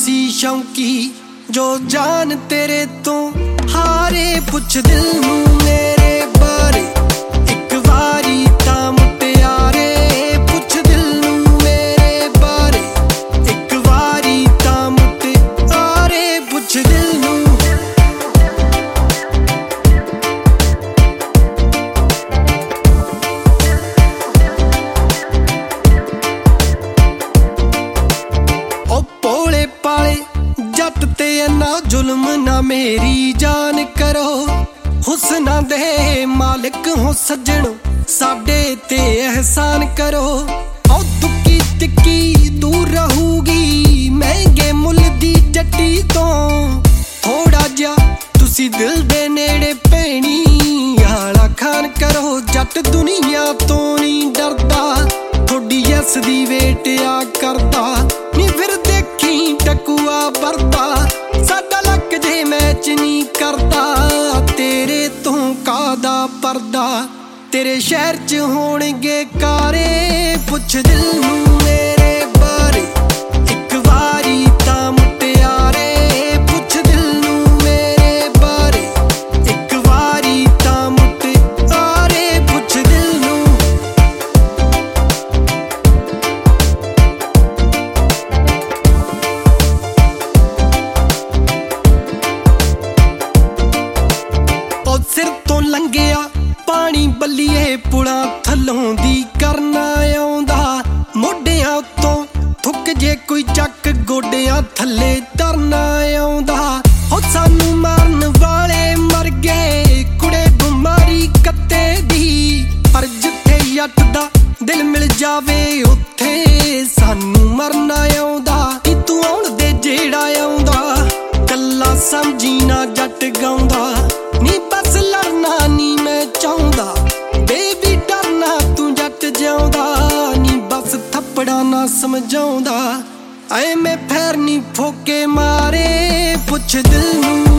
सी शौकी जो जान तेरे तो हारे। पुछ दिल नू मेरे बारे एक वारी तां मुटियारे। पुछ दिल नू मेरे बारे एक वारी तां मुटियारे। पुछ दिल नू भोले पाले जट ते अन्ना जुल्म ना मेरी जान करो। हुस्ना दे मालिक हो सज्जण साडे ते एहसान करो। औ तुक्की तिक्की दूर रहूगी महंगे मुल दी जट्टी तो। थोड़ा जा तुसी दिल दे नेड़े भैणी आला खान करो। जट दुनिया तो नहीं डरदा थोड़ी यस दी वेट आ करदा। नी फिर देखी टकुआ भरदा साडा लक जे मैच नहीं करदा। तेरे तो कादा परदा तेरे शहर च होणगे कारे। पुछ दिल नू मेरे बारे एक वारी तां मुटियारे। पुछ दिल नू मेरे बारे एक वारी तां मुटियारे। पुछ दिल नू सिर तो लंघिया पानी बल्लीए पुलां थल्लों दी करना आउंदा। मोढियां उत्तों थुक जे कोई चक गोडियां थल्ले तरना आउंदा। हो सानू मारन वाले मर गए कुड़े बिमारी कत्ते दी। पर जिथे जट दा दिल मिल जावे उत्थे सानू मरना आउंदा। नी तू आउण दे जेड़ा आउंदा कल्ला समझी ना जट गाउंदा। नी बस लड़ना नी मैं चाहुंदा बेबी डरना तू जट जाउंदा। नी बस थप्पड़ा ना समझाउंदा ऐ मैं फैर नी फोके मारे। पुछ दिल नू